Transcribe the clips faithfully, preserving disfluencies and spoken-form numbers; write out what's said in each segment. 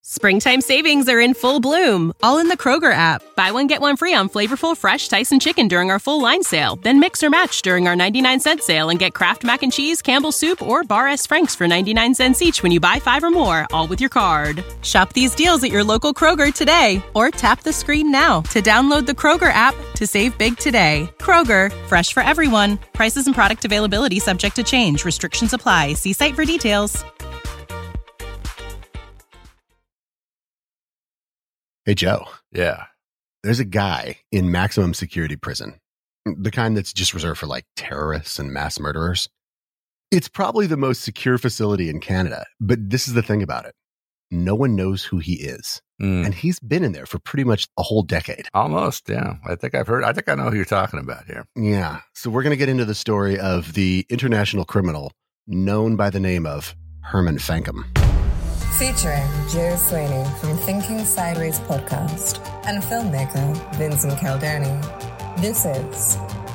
Springtime savings are in full bloom, all in the Kroger app. Buy one, get one free on flavorful, fresh Tyson chicken during our full line sale. Then mix or match during our ninety-nine cent sale and get Kraft Mac and Cheese, Campbell's Soup, or Bar S. Frank's for ninety-nine cents each when you buy five or more, all with your card. Shop these deals at your local Kroger today, or tap the screen now to download the Kroger app to save big today. Kroger, fresh for everyone. Prices and product availability subject to change. Restrictions apply. See site for details. Hey, Joe. Yeah. There's a guy in maximum security prison, the kind that's just reserved for like terrorists and mass murderers. It's probably the most secure facility in Canada, but this is the thing about it. No one knows who he is. Mm. And he's been in there for pretty much a whole decade. Almost, yeah. I think I've heard, I think I know who you're talking about here. Yeah. So we're going to get into the story of the international criminal known by the name of Herman Fankum. Featuring Joe Sweeney from Thinking Sideways podcast and filmmaker Vincent Caldoni. This is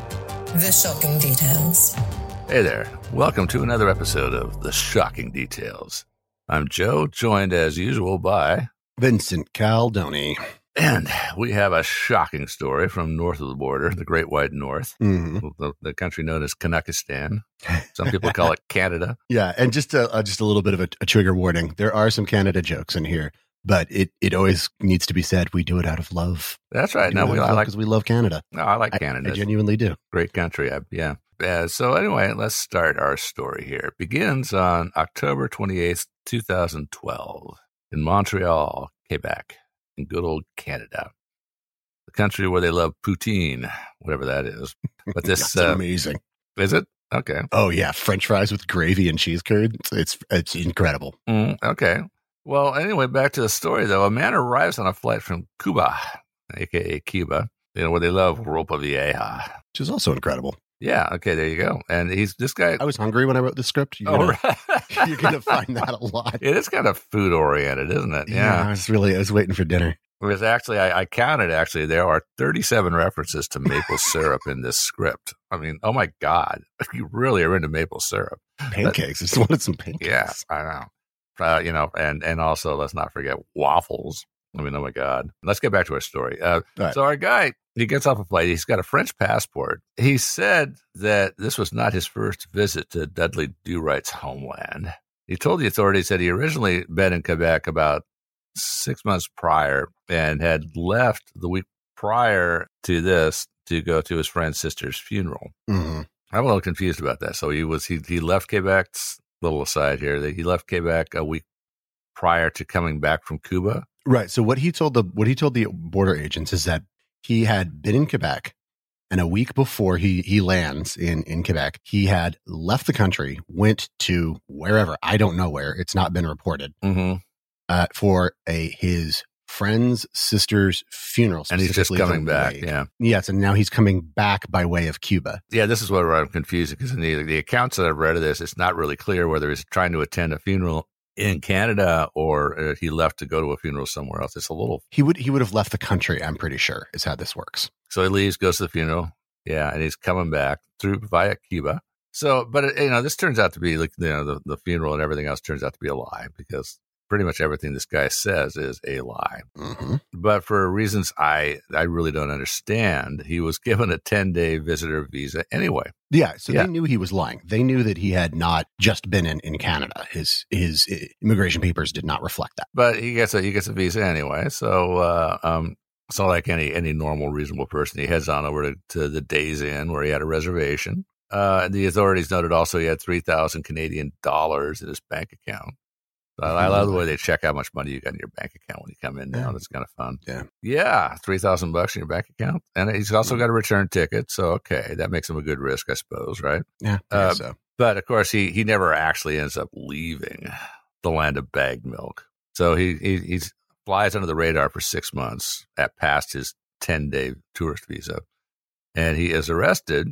The Shocking Details. Hey there. Welcome to another episode of The Shocking Details. I'm Joe, joined as usual by Vincent Caldoni. And we have a shocking story from north of the border, the Great White North, mm-hmm. the, the country known as Canuckistan. Some people call it Canada. Yeah, and just a, uh, just a little bit of a, a trigger warning. There are some Canada jokes in here, but it, it always needs to be said, we do it out of love. That's right. We no, we I like because we love Canada. No, I like Canada. I, I genuinely do. Great country. I, yeah. Uh, so anyway, let's start our story here. It begins on October twenty-eighth, twenty twelve in Montreal, Quebec. In good old Canada, the country where they love poutine, whatever that is. But this That's uh, amazing. Is it? Okay. Oh yeah, French fries with gravy and cheese curd. It's it's, it's incredible. Mm, okay. Well, anyway, back to the story though. A man arrives on a flight from Cuba, aka Cuba, you know, where they love ropa vieja, which is also incredible. Yeah. Okay. There you go. And he's this guy. I was hungry when I wrote the script. You're oh, gonna, right. You're gonna find that a lot. It is kind of food oriented, isn't it? Yeah. yeah. I was really. I was waiting for dinner. It was actually. I, I counted. Actually, there are thirty-seven references to maple syrup in this script. I mean, oh my God, you really are into maple syrup. Pancakes. I just wanted some pancakes. Yeah, I know. Uh, you know, and and also let's not forget waffles. I mean, oh my God. Let's get back to our story. Uh, right. So our guy, he gets off a flight. He's got a French passport. He said that this was not his first visit to Dudley Do Right's homeland. He told the authorities that he originally been in Quebec about six months prior and had left the week prior to this to go to his friend's sister's funeral. Mm-hmm. I'm a little confused about that. So he was he he left Quebec. Little aside here that he left Quebec a week prior to coming back from Cuba. Right. So what he told the what he told the border agents is that he had been in Quebec, and a week before he he lands in in Quebec, he had left the country, went to wherever, I don't know where, it's not been reported, mm-hmm. uh, for a his friend's sister's funeral, and he's just coming back. Lake. Yeah. Yes, and now he's coming back by way of Cuba. Yeah, this is where I'm confused because in the the accounts that I've read of this, it's not really clear whether he's trying to attend a funeral in Canada or uh, he left to go to a funeral somewhere else. It's a little. He would he would have left the country. I'm pretty sure is how this works. So he leaves, goes to the funeral. Yeah, and he's coming back through via Cuba. So, but it, you know, this turns out to be like you know the the funeral and everything else turns out to be a lie because pretty much everything this guy says is a lie. Mm-hmm. But for reasons I I really don't understand, he was given a ten-day visitor visa anyway. Yeah, so yeah. They knew he was lying. They knew that he had not just been in, in Canada. His his immigration papers did not reflect that. But he gets a he gets a visa anyway. So uh, um, so like any any normal reasonable person, he heads on over to, to the Days Inn where he had a reservation. Uh, the authorities noted also he had three thousand Canadian dollars in his bank account. So I love the way they check how much money you got in your bank account when you come in now. That's kind of fun. Yeah. Yeah. three thousand bucks in your bank account. And he's also got a return ticket. So, okay. That makes him a good risk, I suppose. Right. Yeah. Uh, so. But of course, he, he never actually ends up leaving the land of bagged milk. So he, he, he flies under the radar for six months at past his ten day tourist visa. And he is arrested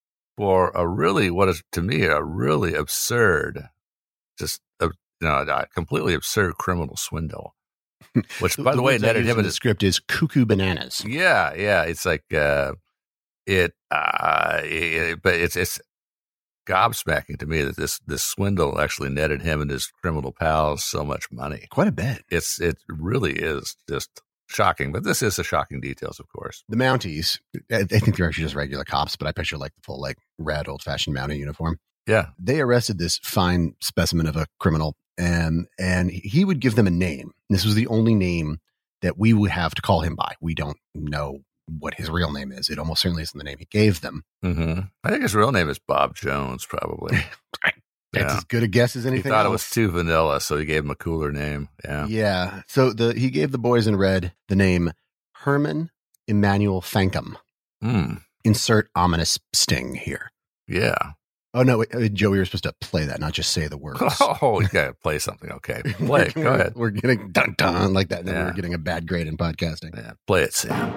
for a really, what is to me, a really absurd, just a, you know, a completely absurd criminal swindle. Which, by the, the way, netted him in the script is cuckoo bananas. Yeah, yeah, it's like uh, it, uh, it, but it's it's gobsmacking to me that this this swindle actually netted him and his criminal pals so much money. Quite a bit. It's it really is just shocking, but this is the shocking details, of course. The Mounties, I think they're actually just regular cops, but I picture like the full like red old fashioned Mountie uniform. Yeah, they arrested this fine specimen of a criminal, and and he would give them a name. This was the only name that we would have to call him by. We don't know what his real name is. It almost certainly isn't the name he gave them. Mm-hmm. I think his real name is Bob Jones, probably. That's yeah. as good a guess as anything He thought else. It was too vanilla, so he gave him a cooler name. Yeah. Yeah. So the he gave the boys in red the name Herman Emmanuel Fankum. Mm. Insert ominous sting here. Yeah. Oh, no, wait, Joe, we were supposed to play that, not just say the words. Oh, you got to play something. Okay. Play it. Go ahead. We're getting dun dun like that. And then yeah. we're getting a bad grade in podcasting. Yeah. Play it, Sam.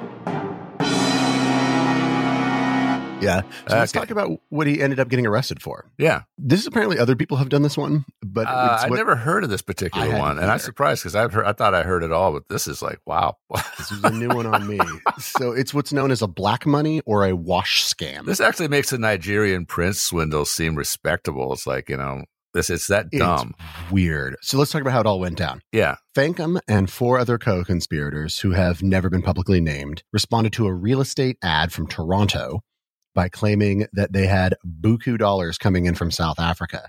Yeah. So okay. let's talk about what he ended up getting arrested for. Yeah. This is apparently other people have done this one, but uh, I never heard of this particular one. And either. I'm surprised because I've heard, I thought I heard it all, but this is like, wow. This is a new one on me. So it's what's known as a black money or a wash scam. This actually makes the Nigerian prince swindle seem respectable. It's like, you know, this it's that dumb. It's weird. So let's talk about how it all went down. Yeah. Fankum and four other co-conspirators who have never been publicly named responded to a real estate ad from Toronto by claiming that they had buku dollars coming in from South Africa.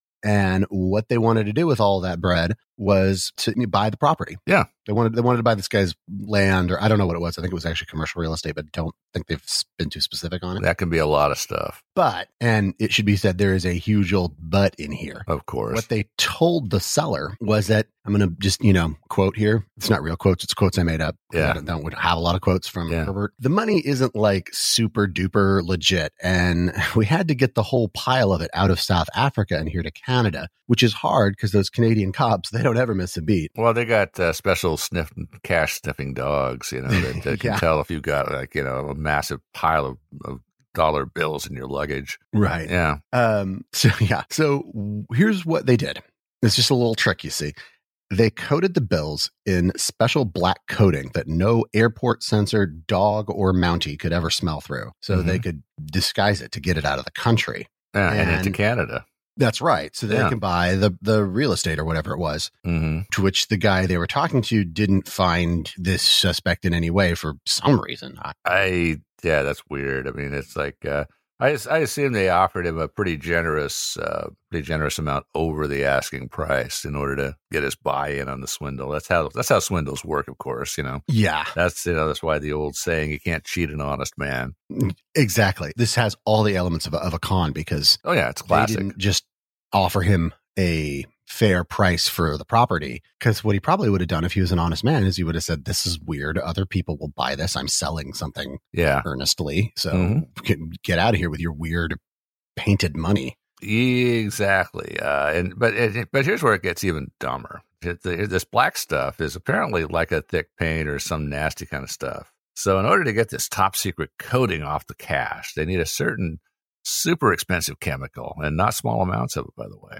And what they wanted to do with all that bread was to buy the property. Yeah. They wanted they wanted to buy this guy's land, or I don't know what it was. I think it was actually commercial real estate, but don't think they've been too specific on it. That can be a lot of stuff. But, and it should be said, there is a huge old but in here. Of course. What they told the seller was that, I'm going to just, you know, quote here. It's not real quotes. It's quotes I made up. Yeah. I don't, don't have a lot of quotes from yeah. Herbert. The money isn't like super duper legit. And we had to get the whole pile of it out of South Africa and here to Canada, which is hard because those Canadian cops, they don't ever miss a beat. Well, they got uh, special sniff cash sniffing dogs, you know, that, that can yeah. tell if you've got like, you know, a massive pile of, of dollar bills in your luggage. Right. Yeah. Um. So, yeah. So here's what they did. It's just a little trick, you see. They coated the bills in special black coating that no airport censored dog or Mountie could ever smell through. So mm-hmm. they could disguise it to get it out of the country. Yeah, and, and into Canada. That's right. So they yeah. can buy the, the real estate or whatever it was, mm-hmm. to which the guy they were talking to didn't find this suspect in any way for some reason. I, I yeah, that's weird. I mean, it's like, uh, I, I assume they offered him a pretty generous, uh, pretty generous amount over the asking price in order to get his buy-in on the swindle. That's how that's how swindles work, of course. You know. Yeah. That's you know that's why the old saying, "You can't cheat an honest man." Exactly. This has all the elements of a, of a con because oh yeah, it's classic. They didn't just offer him a fair price for the property, because what he probably would have done if he was an honest man is he would have said, this is weird, other people will buy this, I'm selling something yeah earnestly, so mm-hmm. get out of here with your weird painted money. Exactly. Uh and but it, but here's where it gets even dumber. It, the, this black stuff is apparently like a thick paint or some nasty kind of stuff. So in order to get this top secret coating off the cash, they need a certain super expensive chemical, and not small amounts of it, by the way.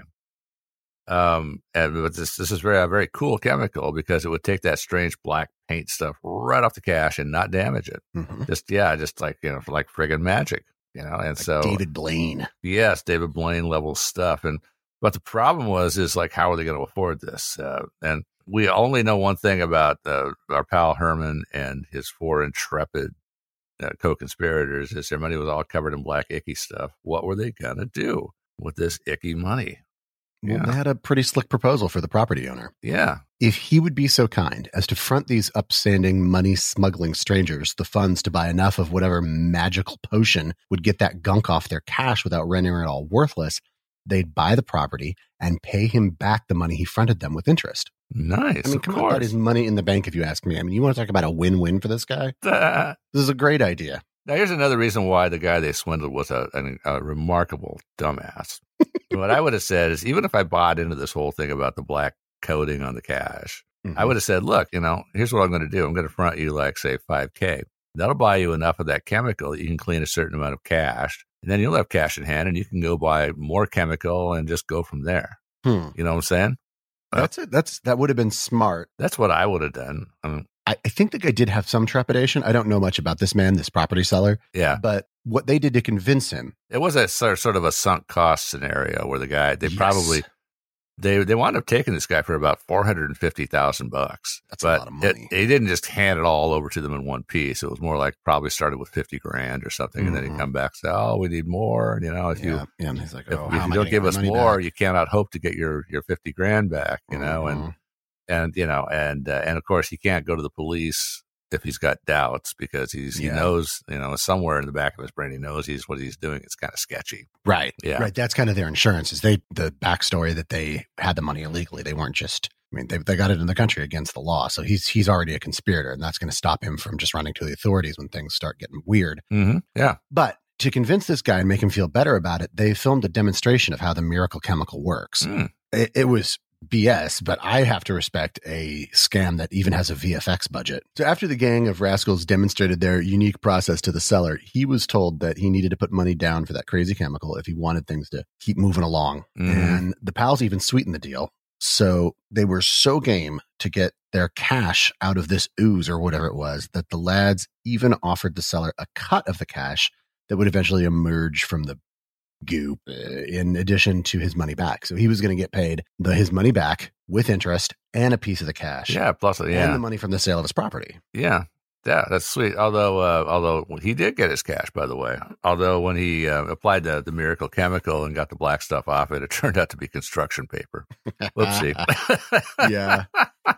Um, and but this this is very a very cool chemical because it would take that strange black paint stuff right off the cash and not damage it. Mm-hmm. Just yeah, just like you know, like friggin' magic, you know. And like so David Blaine, yes, David Blaine level stuff. And but the problem was is like, how are they going to afford this? Uh, and we only know one thing about uh, our pal Herman and his four intrepid uh, co-conspirators is their money was all covered in black icky stuff. What were they going to do with this icky money? Well, yeah. they had a pretty slick proposal for the property owner. Yeah. If he would be so kind as to front these upstanding money-smuggling strangers the funds to buy enough of whatever magical potion would get that gunk off their cash without rendering it all worthless, they'd buy the property and pay him back the money he fronted them with interest. Nice. I mean, of come course. on, that is money in the bank if you ask me. I mean, you want to talk about a win-win for this guy? Uh, this is a great idea. Now, here's another reason why the guy they swindled was a, a, a remarkable dumbass. What I would have said is, even if I bought into this whole thing about the black coating on the cash, mm-hmm. I would have said, look, you know, here's what I'm going to do. I'm going to front you like, say, five K. That'll buy you enough of that chemical that you can clean a certain amount of cash. And then you'll have cash in hand and you can go buy more chemical and just go from there. Hmm. You know what I'm saying? That's it. That's, that would have been smart. That's what I would have done. I mean, I, I think the guy did have some trepidation. I don't know much about this man, this property seller. Yeah. But what they did to convince him. It was a sort of a sunk cost scenario where the guy, they yes. probably, they they wound up taking this guy for about four hundred fifty thousand bucks. That's but a lot of money. It, he didn't just hand it all over to them in one piece. It was more like probably started with fifty grand or something. Mm-hmm. And then he'd come back and say, oh, we need more. And, you know, if yeah. you, yeah. And he's like, oh, if, if you don't give us more, back? you cannot hope to get your, your fifty grand back, you mm-hmm. know, and, and, you know, and, uh, and of course he can't go to the police if he's got doubts because he's, yeah. he knows, you know, somewhere in the back of his brain, he knows he's what he's doing. It's kind of sketchy. Right. Yeah. Right. That's kind of their insurance is they, the backstory that they had the money illegally. They weren't just, I mean, they they got it in the country against the law. So he's, he's already a conspirator and that's going to stop him from just running to the authorities when things start getting weird. Mm-hmm. Yeah. But to convince this guy and make him feel better about it, they filmed a demonstration of how the miracle chemical works. Mm. It, it was B S, but I have to respect a scam that even has a V F X budget. So after the gang of rascals demonstrated their unique process to the seller, he was told that he needed to put money down for that crazy chemical if he wanted things to keep moving along. Mm. And the pals even sweetened the deal. So they were so game to get their cash out of this ooze or whatever it was that the lads even offered the seller a cut of the cash that would eventually emerge from the goo uh, in addition to his money back. So he was going to get paid the his money back with interest and a piece of the cash. Yeah, plus yeah. and the money from the sale of his property. Yeah. Yeah, that's sweet. Although, uh, although he did get his cash, by the way. Although when he uh, applied the, the miracle chemical and got the black stuff off it, it turned out to be construction paper. Whoopsie. yeah.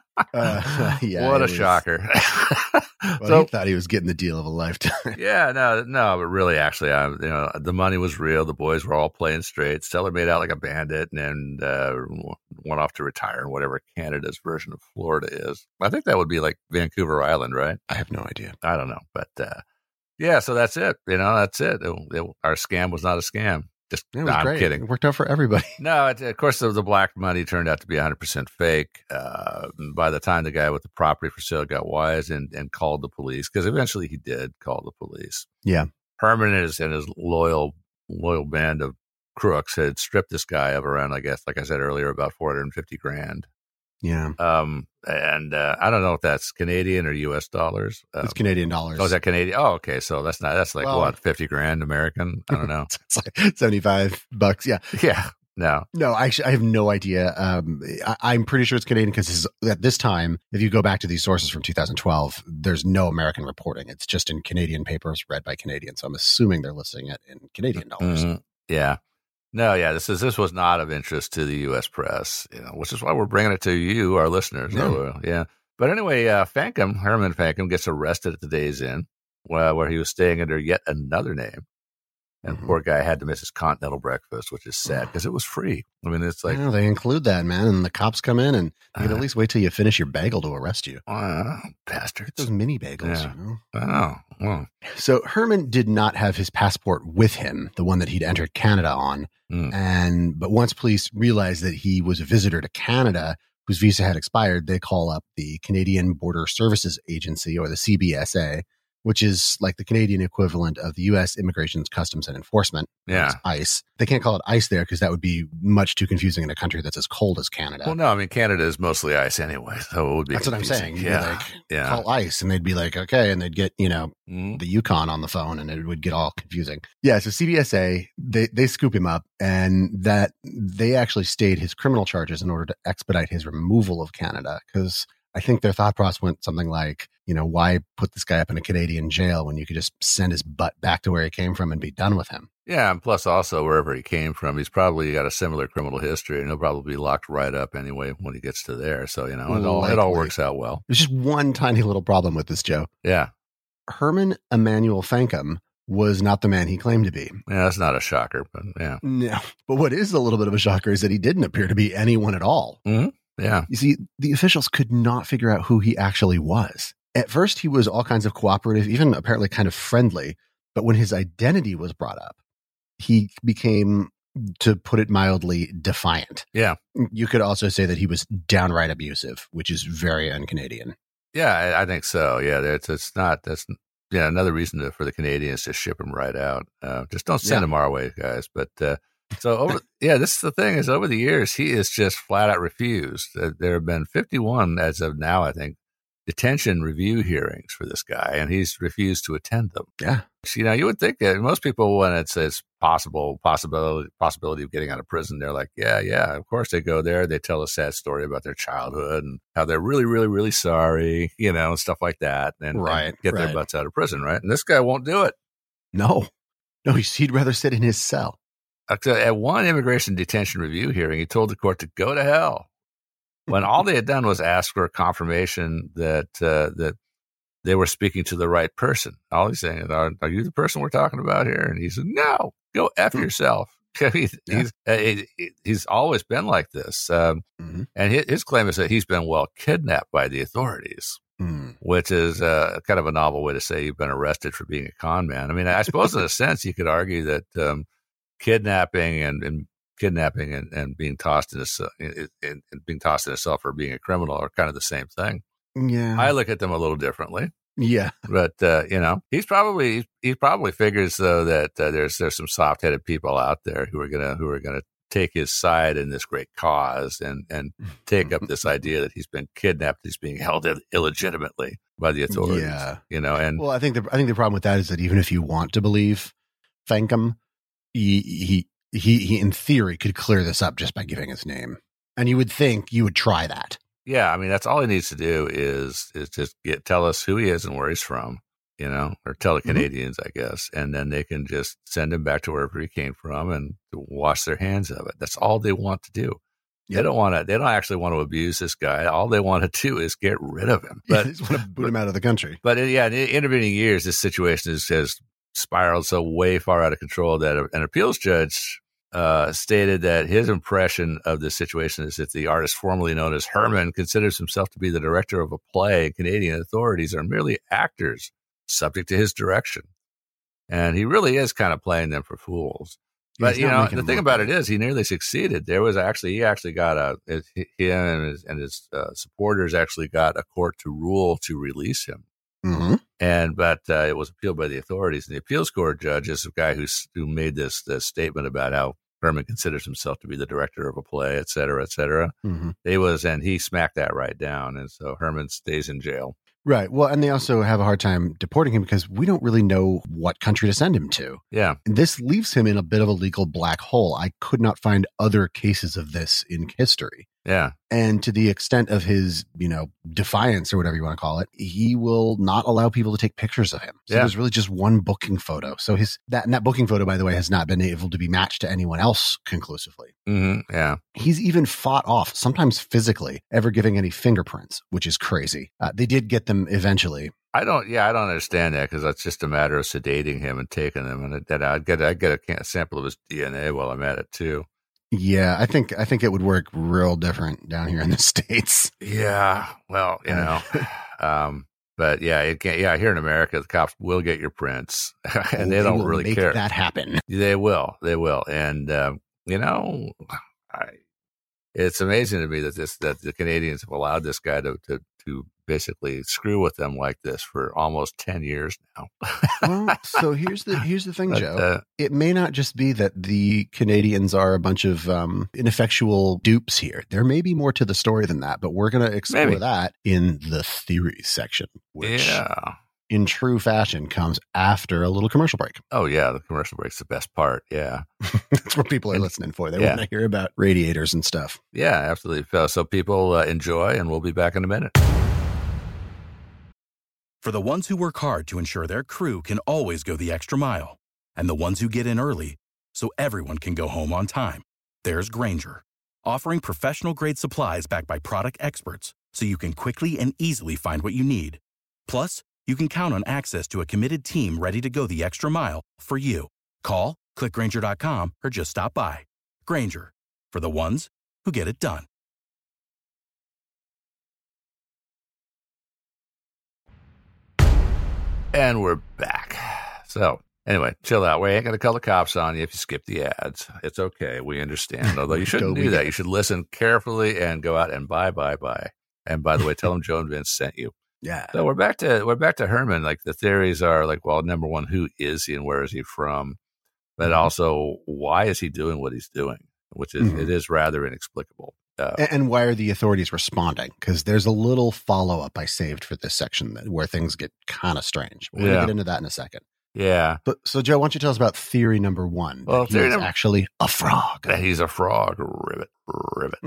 Uh, yeah. What a was, shocker. well, so, he thought he was getting the deal of a lifetime. yeah, no, no, but really, actually, I, you know, the money was real. The boys were all playing straight. Seller made out like a bandit and uh, went off to retire in whatever Canada's version of Florida is. I think that would be like Vancouver Island, right? I have no idea. I don't know, but uh, yeah, so that's it. You know, that's it. It, it. Our scam was not a scam. Just, it was no, I'm great. kidding. It worked out for everybody. No, it, of course, the, the black money turned out to be one hundred percent fake. Uh, by the time the guy with the property for sale got wise and, and called the police, because eventually he did call the police. Yeah. Herman and his, and his loyal loyal band of crooks had stripped this guy of around, I guess, like I said earlier, about four hundred fifty grand. Yeah. Um, and uh, I don't know if that's Canadian or U S dollars. Um, it's Canadian dollars. Oh, is that Canadian? Oh, okay. So that's not, that's like well, what, fifty grand American? I don't know. It's like seventy-five bucks. Yeah. Yeah. No. No, actually, I have no idea. Um, I, I'm pretty sure it's Canadian because at this time, if you go back to these sources from two thousand twelve, there's no American reporting. It's just in Canadian papers read by Canadians. So I'm assuming they're listing it in Canadian dollars. Mm-hmm. Yeah. No, yeah, this is this was not of interest to the U S press, you know, which is why we're bringing it to you, our listeners. Yeah. So, yeah. But anyway, uh, Fankum, Herman Fankum, gets arrested at the Days Inn, where, where he was staying under yet another name. And mm-hmm. the poor guy had to miss his continental breakfast, which is sad because it was free. I mean, it's like. Yeah, they include that, man. And the cops come in and you can uh, at least wait till you finish your bagel to arrest you. Uh, bastards. Get those mini bagels, yeah. you know? Oh, well. So Herman did not have his passport with him, the one that he'd entered Canada on. Mm. And but once police realized that he was a visitor to Canada whose visa had expired, they call up the Canadian Border Services Agency, or the C B S A, which is like the Canadian equivalent of the U S Immigration, Customs and Enforcement. Yeah. ICE. They can't call it ICE there because that would be much too confusing in a country that's as cold as Canada. Well, no, I mean, Canada is mostly ICE anyway, so it would be That's confusing. what I'm saying. You'd yeah. Like, yeah. call ICE, and they'd be like, okay, and they'd get, you know, mm. the Yukon on the phone, and it would get all confusing. Yeah, so C B S A, they, they scoop him up, and that they actually stayed his criminal charges in order to expedite his removal of Canada, because I think their thought process went something like, you know, why put this guy up in a Canadian jail when you could just send his butt back to where he came from and be done with him? Yeah, and plus also wherever he came from, he's probably got a similar criminal history, and he'll probably be locked right up anyway when he gets to there. So, you know, it all, it all works out well. There's just one tiny little problem with this, Joe. Yeah. Herman Emmanuel Fankum was not the man he claimed to be. Yeah, that's not a shocker, but yeah. No. But what is a little bit of a shocker is that he didn't appear to be anyone at all. Mm-hmm. Yeah. You see, the officials could not figure out who he actually was. At first, he was all kinds of cooperative, even apparently kind of friendly. But when his identity was brought up, he became, to put it mildly, defiant. Yeah. You could also say that he was downright abusive, which is very un-Canadian. Yeah, I, I think so. Yeah, it's, it's not, that's yeah another reason to, for the Canadians to ship him right out. Uh, just don't send yeah. him our way, guys. But uh, so, over, yeah, this is the thing is over the years, he is just flat out refused. Uh, there have been fifty-one as of now, I think, detention review hearings for this guy, and he's refused to attend them. Yeah. You know, you would think that most people, when it says possible possibility possibility of getting out of prison, they're like, yeah, yeah, of course they go there. They tell a sad story about their childhood and how they're really, really, really sorry, you know, and stuff like that, and, right, and get right. their butts out of prison, right? And this guy won't do it. No, no, he'd rather sit in his cell. At one immigration detention review hearing, he told the court to go to hell, when all they had done was ask for a confirmation that uh, that they were speaking to the right person. All he's saying is, are, are you the person we're talking about here? And he said, no, go F hmm. yourself. he, yeah. he's, uh, he, he's always been like this. Um, mm-hmm. And his, his claim is that he's been, well, kidnapped by the authorities, mm. which is uh, kind of a novel way to say you've been arrested for being a con man. I mean, I suppose in a sense you could argue that um, kidnapping and, and kidnapping and, and being tossed in a, in, in, in being tossed in a cell for being a criminal are kind of the same thing. Yeah, I look at them a little differently. Yeah, but uh, you know, he's probably he probably figures though that uh, there's there's some soft headed people out there who are gonna who are gonna take his side in this great cause and and take up this idea that he's been kidnapped, he's being held Ill- illegitimately by the authorities. Yeah, you know, and well, I think the I think the problem with that is that even if you want to believe Thankum, he he he, he in theory could clear this up just by giving his name, and you would think you would try that. Yeah, I mean, that's all he needs to do is is just get tell us who he is and where he's from, you know, or tell the Canadians, mm-hmm. I guess, and then they can just send him back to wherever he came from and wash their hands of it. That's all they want to do. Yep. They don't want to. They don't actually want to abuse this guy. All they want to do is get rid of him. But yeah, they just want to boot him out of the country. But yeah, in intervening years, this situation has, has spiraled so way far out of control that an appeals judge Uh, stated that his impression of the situation is that the artist formerly known as Herman considers himself to be the director of a play. Canadian authorities are merely actors subject to his direction. And he really is kind of playing them for fools. But, He's you know, the thing about it is he nearly succeeded. There was actually, he actually got a, he and his, and his uh, supporters actually got a court to rule to release him. Mm-hmm. And but uh, it was appealed by the authorities, and the appeals court judge is the guy who's who made this this statement about how Herman considers himself to be the director of a play, et cetera, et cetera. Mm-hmm. He was, and he smacked that right down, and so Herman stays in jail. Right. Well, and they also have a hard time deporting him because we don't really know what country to send him to. Yeah. And this leaves him in a bit of a legal black hole. I could not find other cases of this in history. Yeah. And to the extent of his, you know, defiance or whatever you want to call it, he will not allow people to take pictures of him. So yeah. there's really just one booking photo. So his that and that booking photo, by the way, has not been able to be matched to anyone else conclusively. Mm-hmm. Yeah. He's even fought off, sometimes physically, ever giving any fingerprints, which is crazy. Uh, they did get them eventually. I don't, yeah, I don't understand that because that's just a matter of sedating him and taking them, and then I'd get, I'd get a sample of his D N A while I'm at it too. Yeah, I think I think it would work real different down here in the States. Yeah, well, you know, um, but yeah, it can't. Yeah, here in America, the cops will get your prints, and they, they don't really make care. That happen. They will. They will. And um, you know, I, it's amazing to me that this that the Canadians have allowed this guy to to to basically screw with them like this for almost ten years now. Well, so here's the here's the thing, but, Joe. Uh, it may not just be that the Canadians are a bunch of um, ineffectual dupes here. There may be more to the story than that, but we're going to explore maybe. that in the theories section, which yeah. in true fashion comes after a little commercial break. Oh, yeah. The commercial break's the best part. Yeah. That's what people are listening for. They yeah. want to hear about radiators and stuff. Yeah, absolutely. So people uh, enjoy, and we'll be back in a minute. For the ones who work hard to ensure their crew can always go the extra mile, and the ones who get in early so everyone can go home on time, there's Grainger, offering professional-grade supplies backed by product experts so you can quickly and easily find what you need. Plus, you can count on access to a committed team ready to go the extra mile for you. Call, click Grainger dot com, or just stop by. Grainger, for the ones who get it done. And we're back. So anyway, chill out. We ain't going to call the cops on you if you skip the ads. It's okay. We understand. Although you shouldn't do that. You should listen carefully and go out and buy, buy, buy. And by the way, tell them Joe and Vince sent you. Yeah. So we're back to we're back to Herman. Like the theories are like, well, number one, who is he and where is he from? But also, why is he doing what he's doing? Which is mm-hmm. it is rather inexplicable. Uh, and, and why are the authorities responding? Because there's a little follow up I saved for this section that, where things get kind of strange. We're yeah. going to get into that in a second. Yeah. But so, Joe, why don't you tell us about theory number one? Well, that theory he's number, actually a frog. That he's a frog. Ribbit, ribbit.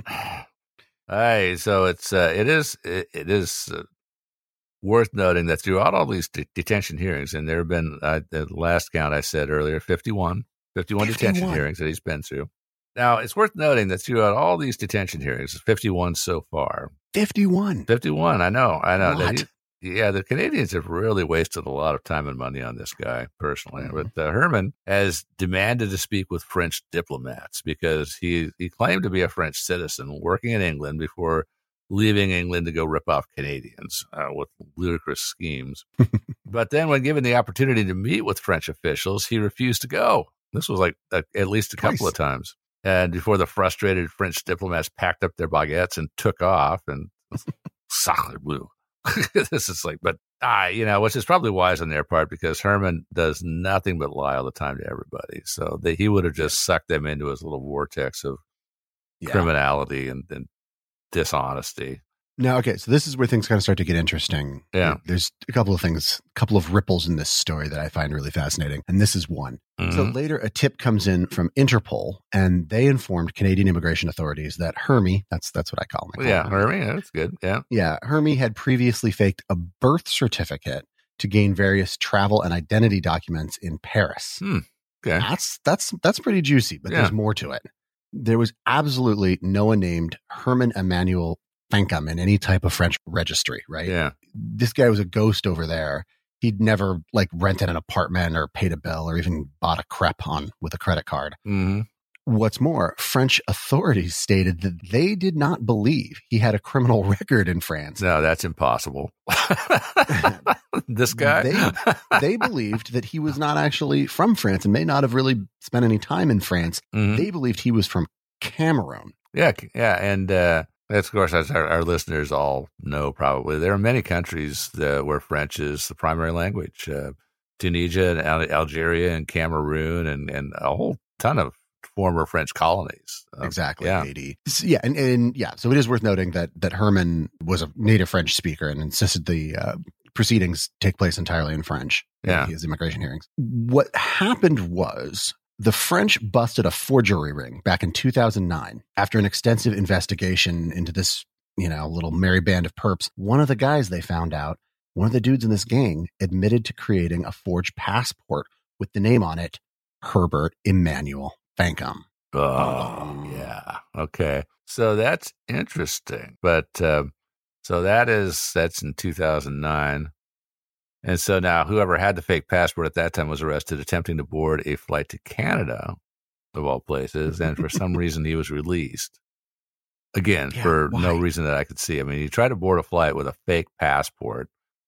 Hey, so it's uh, it is it, it is uh, worth noting that throughout all these de- detention hearings, and there have been uh, the last count I said earlier, fifty-one, fifty-one, fifty-one detention hearings that he's been through. Now, it's worth noting that throughout all these detention hearings, fifty-one so far. fifty-one. fifty-one. I know. I know. What? He, yeah, the Canadians have really wasted a lot of time and money on this guy, personally. Mm-hmm. But uh, Herman has demanded to speak with French diplomats because he, he claimed to be a French citizen working in England before leaving England to go rip off Canadians uh, with ludicrous schemes. But then when given the opportunity to meet with French officials, he refused to go. This was like a, at least a couple Twice. of times. And before the frustrated French diplomats packed up their baguettes and took off, and sacre bleu. This is like, but ah, you know, which is probably wise on their part because Herman does nothing but lie all the time to everybody. So that he would have just sucked them into his little vortex of yeah. criminality and, and dishonesty. Now, okay, so this is where things kind of start to get interesting. Yeah. There's a couple of things, a couple of ripples in this story that I find really fascinating. And this is one. Mm-hmm. So later, a tip comes in from Interpol, and they informed Canadian immigration authorities that Hermy, that's that's what I call him. I call yeah, him Hermy, that's good. Yeah. Yeah, Hermy had previously faked a birth certificate to gain various travel and identity documents in Paris. Hmm. Okay. That's, that's, that's pretty juicy, but yeah. there's more to it. There was absolutely no one named Herman Emmanuel Fankum in any type of French registry, right? Yeah. This guy was a ghost over there. He'd never like rented an apartment or paid a bill or even bought a crepe on with a credit card. Mm-hmm. What's more, French authorities stated that they did not believe he had a criminal record in France. No, that's impossible. This guy? They, they believed that he was not actually from France and may not have really spent any time in France. Mm-hmm. They believed he was from Cameroon. Yeah, yeah, and uh That's, of course, as our, our listeners all know, probably, there are many countries that, where French is the primary language. Uh, Tunisia and Al- Algeria and Cameroon and, and a whole ton of former French colonies. Um, exactly. Yeah. eighty. Yeah. And, and yeah, so it is worth noting that, that Herman was a native French speaker and insisted the uh, proceedings take place entirely in French. Yeah. His immigration hearings. What happened was, the French busted a forgery ring back in two thousand nine after an extensive investigation into this, you know, little merry band of perps. One of the guys they found out, one of the dudes in this gang, admitted to creating a forged passport with the name on it, Herbert Emmanuel Fankum. Oh, yeah. Okay. So that's interesting. But uh, so that is, that's in two thousand nine. And so now whoever had the fake passport at that time was arrested attempting to board a flight to Canada, of all places. And for some reason, he was released. Again, yeah, for why? No reason that I could see. I mean, he tried to board a flight with a fake passport.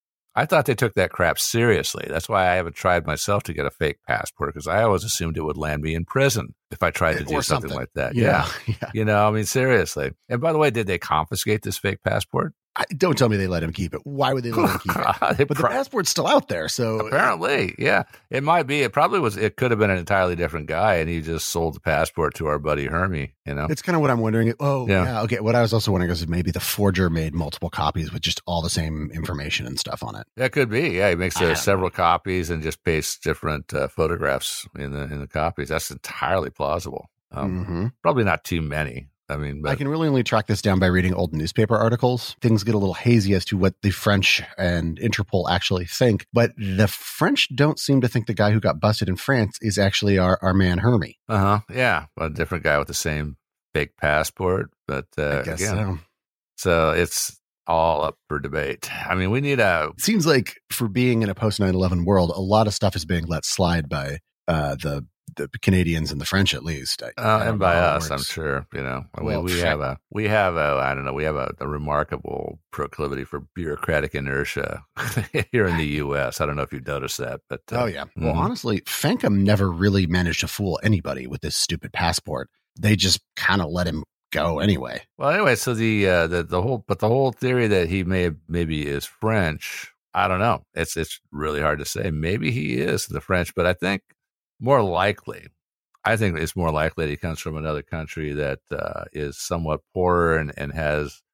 I thought they took that crap seriously. That's why I haven't tried myself to get a fake passport, because I always assumed it would land me in prison if I tried to do or something, something like that. Yeah. Yeah. yeah. You know, I mean, seriously. And by the way, did they confiscate this fake passport? I, don't tell me they let him keep it. Why would they let him keep it? But the passport's still out there, so apparently, yeah, it might be. It probably was. It could have been an entirely different guy, and he just sold the passport to our buddy Hermy. You know, it's kind of what I'm wondering. Oh, yeah. yeah, okay. What I was also wondering is maybe the forger made multiple copies with just all the same information and stuff on it. That could be. Yeah, he makes uh, several copies and just pastes different uh, photographs in the in the copies. That's entirely plausible. Um, mm-hmm. Probably not too many. I mean, but I can really only track this down by reading old newspaper articles. Things get a little hazy as to what the French and Interpol actually think, but the French don't seem to think the guy who got busted in France is actually our, our man Hermy. Uh-huh. Yeah. A different guy with the same fake passport, but uh, I guess again, so. so it's all up for debate. I mean, we need a... It seems like for being in a post nine eleven world, a lot of stuff is being let slide by uh, the the Canadians and the French, at least. I, uh, I and by us, I'm sure, you know, I well, mean, we have a, we have a, I don't know, we have a, a remarkable proclivity for bureaucratic inertia here in the U S. I don't know if you've noticed that, but. Uh, oh, yeah. Mm-hmm. Well, honestly, Fankum never really managed to fool anybody with this stupid passport. They just kind of let him go anyway. Well, anyway, so the, uh, the, the whole, but the whole theory that he may have, maybe is French, I don't know. It's, it's really hard to say. Maybe he is the French, but I think, more likely, I think it's more likely that he comes from another country that uh, is somewhat poorer and, and has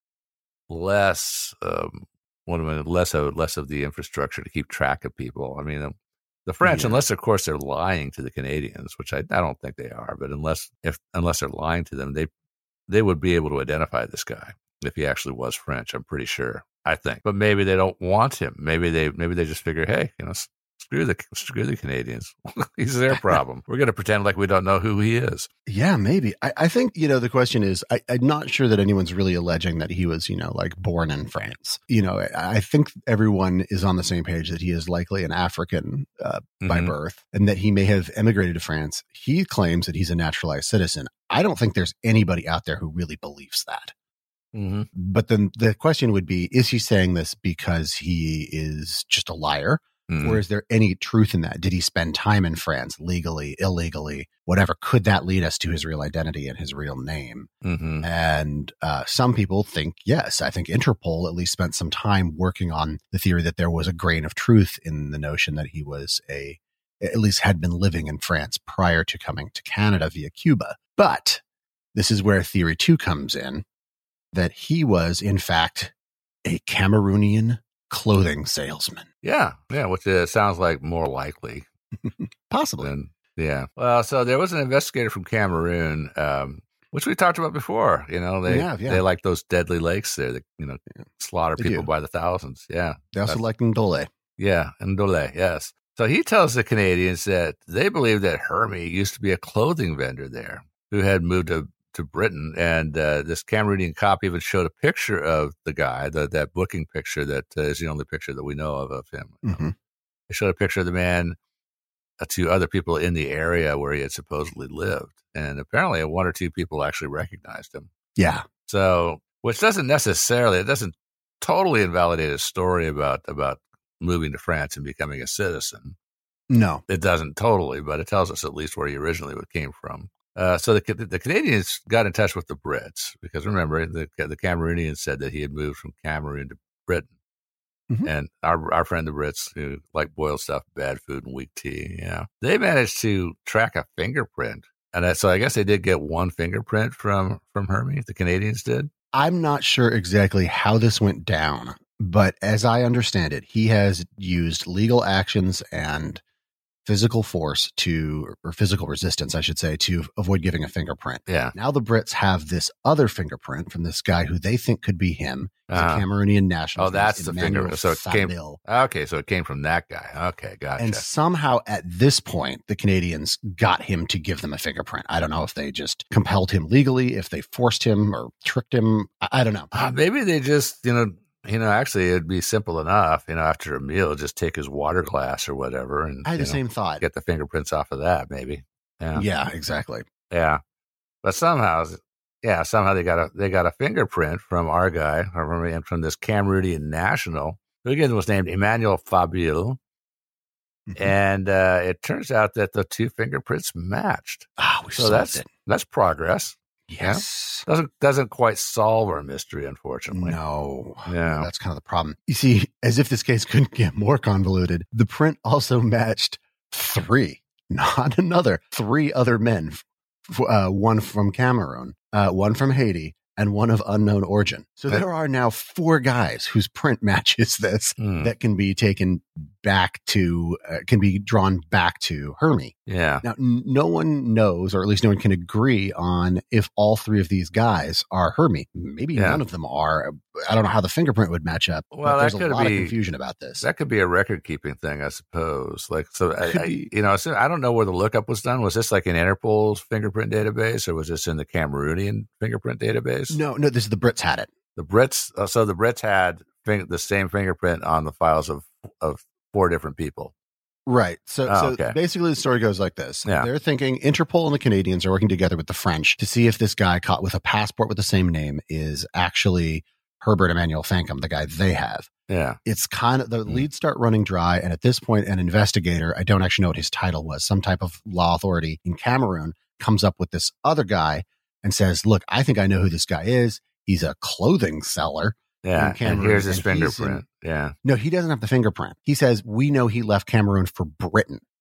less, um, one of the, less of less of the infrastructure to keep track of people. I mean, the French, yeah. unless of course they're lying to the Canadians, which I, I don't think they are, but unless if unless they're lying to them, they they would be able to identify this guy if he actually was French. I'm pretty sure. I think, but maybe they don't want him. Maybe they maybe they just figure, hey, you know. Screw the screw the Canadians. He's their problem. We're going to pretend like we don't know who he is. Yeah, maybe. I, I think, you know, the question is, I, I'm not sure that anyone's really alleging that he was, you know, like born in France. You know, I, I think everyone is on the same page that he is likely an African uh, mm-hmm. by birth and that he may have emigrated to France. He claims that he's a naturalized citizen. I don't think there's anybody out there who really believes that. Mm-hmm. But then the question would be, is he saying this because he is just a liar? Mm-hmm. Or is there any truth in that? Did he spend time in France legally, illegally, whatever? Could that lead us to his real identity and his real name? Mm-hmm. And uh, some people think, yes. I think Interpol at least spent some time working on the theory that there was a grain of truth in the notion that he was a, at least had been living in France prior to coming to Canada via Cuba. But this is where theory two comes in, that he was, in fact, a Cameroonian clothing salesman. Yeah, yeah, which uh, sounds like more likely. Possibly. Than, yeah. Well, so there was an investigator from Cameroon, um, which we talked about before. You know, they yeah, yeah. they like those deadly lakes there that, you know, yeah. slaughter they people do. by the thousands. Yeah. They also like Ndole. Yeah, Ndole, yes. So he tells the Canadians that they believe that Hermie used to be a clothing vendor there who had moved to to Britain, and uh, this Cameroonian cop even showed a picture of the guy, the, that booking picture that uh, is the only picture that we know of of him. Mm-hmm. They showed a picture of the man uh, to other people in the area where he had supposedly lived, and apparently one or two people actually recognized him. Yeah. So, which doesn't necessarily, it doesn't totally invalidate his story about about moving to France and becoming a citizen. No. It doesn't totally, but it tells us at least where he originally came from. Uh, so the the Canadians got in touch with the Brits because, remember, the the Cameroonians said that he had moved from Cameroon to Britain. Mm-hmm. And our our friend the Brits, who like boiled stuff, bad food, and weak tea, yeah, they managed to track a fingerprint. And that, so I guess they did get one fingerprint from, from Hermie, the Canadians did. I'm not sure exactly how this went down, but as I understand it, he has used legal actions and physical force to, or physical resistance, I should say, to avoid giving a fingerprint. Yeah. Now the Brits have this other fingerprint from this guy who they think could be him. He's uh, a Cameroonian national. Oh, that's the fingerprint. So it came. Okay, so it came from that guy. Okay, gotcha. And somehow at this point, the Canadians got him to give them a fingerprint. I don't know if they just compelled him legally, if they forced him or tricked him. I, I don't know. Uh, maybe they just, you know. You know, actually, it'd be simple enough, you know, after a meal, just take his water glass or whatever. And I had the know, same thought. Get the fingerprints off of that, maybe. Yeah, yeah, exactly. Yeah. But somehow, yeah, somehow they got a they got a fingerprint from our guy, or from this Cameroonian national, who again was named Emmanuel Fabile. Mm-hmm. And uh, it turns out that the two fingerprints matched. Ah, we so solved that's, it. That's progress. Yes. Yeah? Doesn't doesn't quite solve our mystery, unfortunately. No. Yeah. That's kind of the problem. You see, as if this case couldn't get more convoluted, the print also matched three, not another, three other men, uh, one from Cameroon, uh, one from Haiti, and one of unknown origin. So there are now four guys whose print matches this mm. that can be taken back to, uh, can be drawn back to Hermie. Yeah. Now, n- no one knows, or at least no one can agree on if all three of these guys are Hermie. Maybe yeah. none of them are. I don't know how the fingerprint would match up. Well, but there's that could a lot be, of confusion about this. That could be a record keeping thing, I suppose. Like, so I, I, you know, so I don't know where the lookup was done. Was this like in Interpol's fingerprint database, or was this in the Cameroonian fingerprint database? No, no, this is the Brits had it. The Brits, uh, so the Brits had fing- the same fingerprint on the files of, of four different people. Right. So, oh, so okay. basically the story goes like this. Yeah. They're thinking Interpol and the Canadians are working together with the French to see if this guy caught with a passport with the same name is actually Herbert Emmanuel Fankum, the guy they have. Yeah. It's kind of, the mm. leads start running dry. And at this point, an investigator, I don't actually know what his title was, some type of law authority in Cameroon, comes up with this other guy and says, look, I think I know who this guy is. He's a clothing seller. Yeah, and here's his fingerprint. In, yeah. No, he doesn't have the fingerprint. He says, we know he left Cameroon for Britain.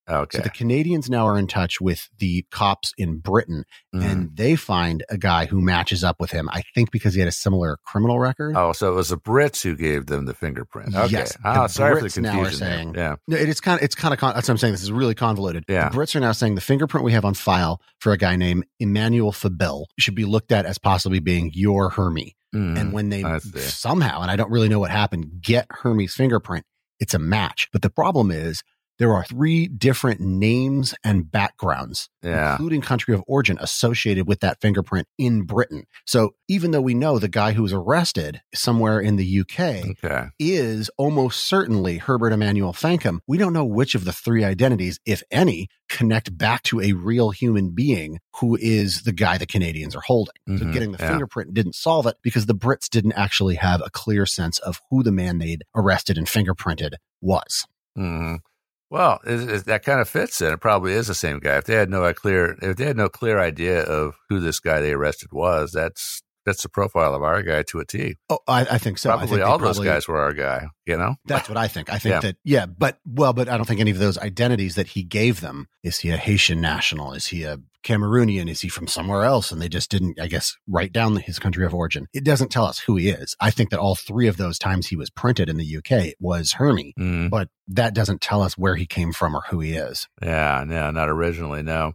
Okay. So the Canadians now are in touch with the cops in Britain, mm. and they find a guy who matches up with him, I think because he had a similar criminal record. Oh, so it was the Brits who gave them the fingerprint. Okay. Yes. Oh, the sorry Brits for the confusion. Now are saying, yeah. It's kind of, it's kind of, con- that's what I'm saying. This is really convoluted. Yeah. The Brits are now saying the fingerprint we have on file for a guy named Emmanuel Fabel should be looked at as possibly being your Hermie. Mm, and when they somehow, and I don't really know what happened, get Hermie's fingerprint, it's a match. But the problem is there are three different names and backgrounds, yeah. including country of origin, associated with that fingerprint in Britain. So even though we know the guy who was arrested somewhere in the U K okay. is almost certainly Herbert Emanuel Fankham, we don't know which of the three identities, if any, connect back to a real human being who is the guy the Canadians are holding. Mm-hmm. So getting the yeah. fingerprint didn't solve it because the Brits didn't actually have a clear sense of who the man they'd arrested and fingerprinted was. Mm-hmm. Well, it, it, that kind of fits in. It probably is the same guy. If they had no clear, if they had no clear idea of who this guy they arrested was, that's that's the profile of our guy to a T. Oh, I, I think so. Probably I think all probably, those guys were our guy. You know, that's what I think. I think yeah. that yeah, but well, but I don't think any of those identities that he gave them. Is he a Haitian national? Is he a Cameroonian? Is he from somewhere else? And they just didn't, I guess, write down his country of origin. It doesn't tell us who he is. I think that all three of those times he was printed in the U K was Hermie, mm. but that doesn't tell us where he came from or who he is. Yeah, no, not originally, no.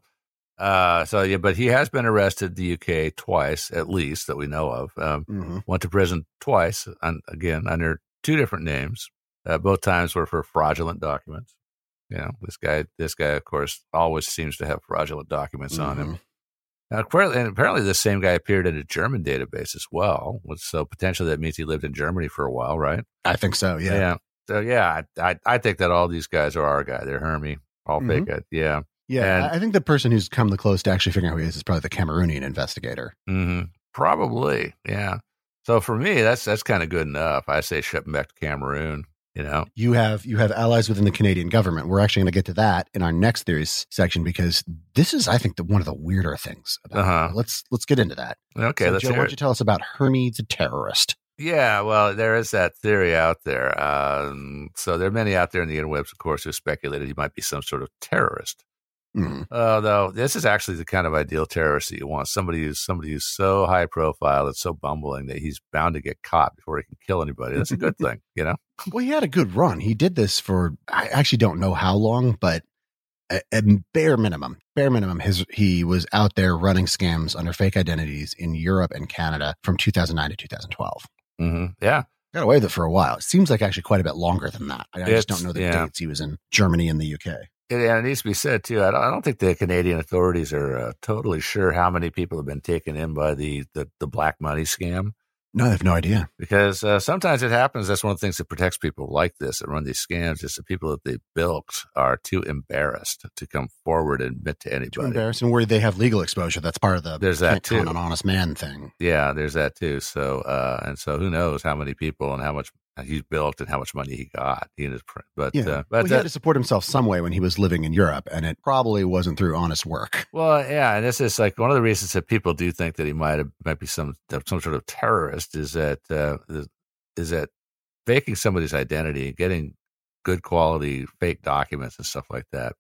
Uh, so yeah, but he has been arrested in the U K twice, at least that we know of. Um, mm-hmm. Went to prison twice, and again under two different names. Uh, both times were for fraudulent documents. You know, this guy, this guy, of course, always seems to have fraudulent documents mm-hmm. on him. Now, and apparently, this same guy appeared in a German database as well. So potentially, that means he lived in Germany for a while, right? I think so. Yeah. Yeah. So yeah, I I, I think that all these guys are our guy. They're Hermie. All mm-hmm. fake it. Yeah. Yeah, and, I think the person who's come the closest to actually figuring out who he is is probably the Cameroonian investigator. Mm-hmm. Probably, yeah. So for me, that's that's kind of good enough. I say ship him back to Cameroon. You know, you have you have allies within the Canadian government. We're actually going to get to that in our next theories section because this is, I think, the, one of the weirder things. About uh-huh. it. Let's let's get into that. Okay, so, let's Joe, hear why it. don't you tell us about Hermie the terrorist? Yeah, well, there is that theory out there. Um, so there are many out there in the interwebs, of course, who speculated he might be some sort of terrorist. Mm-hmm. Uh, though this is actually the kind of ideal terrorist that you want. Somebody who's somebody who's so high profile and so bumbling that he's bound to get caught before he can kill anybody. That's a good thing, you know? Well, he had a good run. He did this for, I actually don't know how long, but at, at bare minimum, bare minimum, his he was out there running scams under fake identities in Europe and Canada from two thousand nine to two thousand twelve. Mm-hmm. Yeah. Got away with it for a while. It seems like actually quite a bit longer than that. I, I just don't know the yeah. dates he was in Germany and the U K. And it needs to be said, too, I don't, I don't think the Canadian authorities are uh, totally sure how many people have been taken in by the, the, the black money scam. No, I have no idea. Because uh, sometimes it happens. That's one of the things that protects people like this that run these scams is the people that they bilked are too embarrassed to come forward and admit to anybody. Too embarrassed, and where they have legal exposure. That's part of the there's that too. An honest man thing. Yeah, there's that too. So, uh, and so who knows how many people and how much he's bilked and how much money he got. He and his print. But, yeah. uh, but well, he that, had to support himself some way when he was living in Europe, and it probably wasn't through honest work. Well, yeah, and this is like one of the reasons that people do think that he might have might be some some sort of terrorist is that uh, is, is that faking somebody's identity, getting good quality fake documents and stuff like that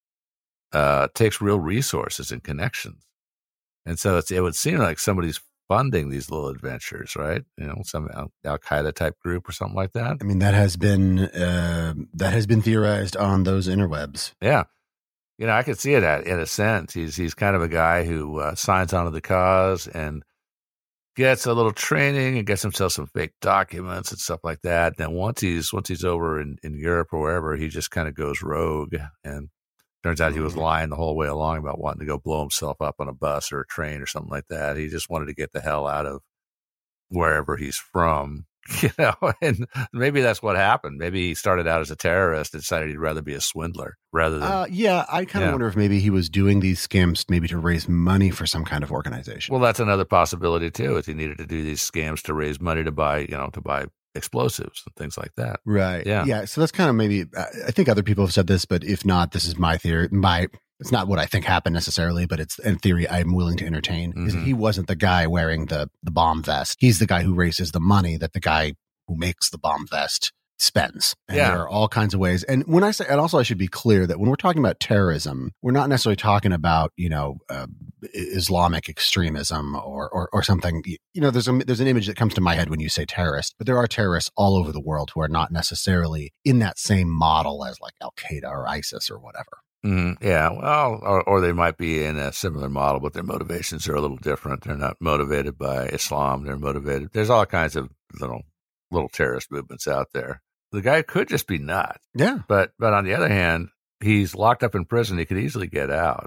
uh, takes real resources and connections, and so it's, it would seem like somebody's funding these little adventures, right? You know, some Al Qaeda type group or something like that. I mean, that has been uh, that has been theorized on those interwebs. Yeah, you know, I could see it at, in a sense. He's he's kind of a guy who uh, signs on to the cause and gets a little training and gets himself some fake documents and stuff like that. And then once he's once he's over in, in Europe or wherever, he just kind of goes rogue. And turns out he was lying the whole way along about wanting to go blow himself up on a bus or a train or something like that. He just wanted to get the hell out of wherever he's from, you know, and maybe that's what happened. Maybe he started out as a terrorist and decided he'd rather be a swindler rather than. Uh, yeah, I kind of yeah. wonder if maybe he was doing these scams maybe to raise money for some kind of organization. Well, that's another possibility too, is he needed to do these scams to raise money to buy, you know, to buy explosives and things like that. Right. Yeah. Yeah. So that's kind of maybe, I think other people have said this, but if not, this is my theory. My, it's not what I think happened necessarily, but it's in theory I'm willing to entertain. Mm-hmm. Is he wasn't the guy wearing the, the bomb vest. He's the guy who raises the money that the guy who makes the bomb vest spends. And yeah. there are all kinds of ways. And when I say, and also I should be clear that when we're talking about terrorism, we're not necessarily talking about, you know, uh, Islamic extremism or, or, or something. You know, there's a, there's an image that comes to my head when you say terrorist, but there are terrorists all over the world who are not necessarily in that same model as like Al Qaeda or ISIS or whatever. Mm-hmm. Yeah, well, or, or they might be in a similar model, but their motivations are a little different. They're not motivated by Islam. They're motivated. There's all kinds of little little terrorist movements out there. The guy could just be nuts. Yeah. But but on the other hand, he's locked up in prison. He could easily get out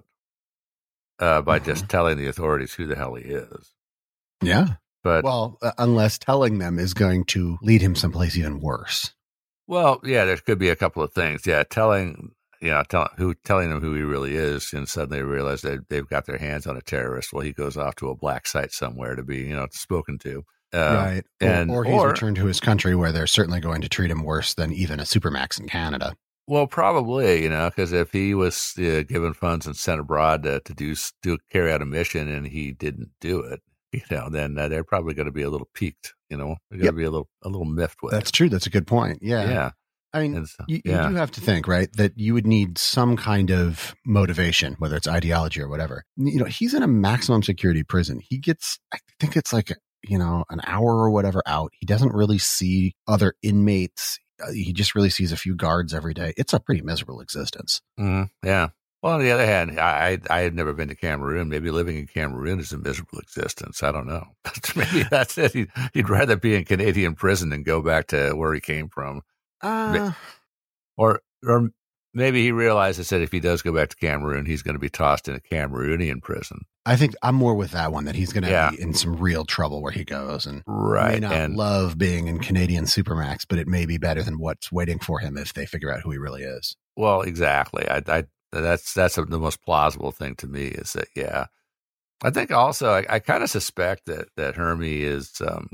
uh, by mm-hmm. just telling the authorities who the hell he is. Yeah. But well, uh, unless telling them is going to lead him someplace even worse. Well, yeah, there could be a couple of things. Yeah, telling. You know, tell, who, telling them who he really is, and suddenly they realize that they've got their hands on a terrorist. Well, he goes off to a black site somewhere to be, you know, spoken to. Uh, right. Or, and, or he's or, returned to his country where they're certainly going to treat him worse than even a Supermax in Canada. Well, probably, you know, because if he was uh, given funds and sent abroad to, to do, do carry out a mission and he didn't do it, you know, then uh, they're probably going to be a little piqued, you know, they're going to yep. be a little a little miffed with That's it. true. That's a good point. Yeah. Yeah. I mean, so, you, yeah. you do have to think, right, that you would need some kind of motivation, whether it's ideology or whatever. You know, he's in a maximum security prison. He gets, I think it's like, you know, an hour or whatever out. He doesn't really see other inmates. He just really sees a few guards every day. It's a pretty miserable existence. Mm-hmm. Yeah. Well, on the other hand, I I had never been to Cameroon. Maybe living in Cameroon is a miserable existence. I don't know. Maybe that's it. He'd, he'd rather be in Canadian prison than go back to where he came from. Uh, or or maybe he realizes that if he does go back to Cameroon, he's going to be tossed in a Cameroonian prison. I think I'm more with that one, that he's going to yeah. be in some real trouble where he goes, and right. may not and, love being in Canadian Supermax, but it may be better than what's waiting for him if they figure out who he really is. Well, exactly. I, I that's that's a, the most plausible thing to me is that yeah. I think also I, I kind of suspect that that Hermie is. Um,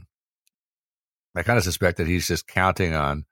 I kind of suspect that he's just counting on.